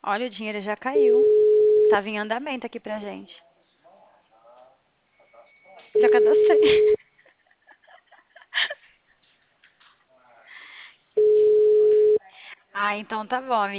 Olha, o dinheiro já caiu. Tava em andamento aqui pra gente. Já cadastrei. Ah, então tá bom, amiga.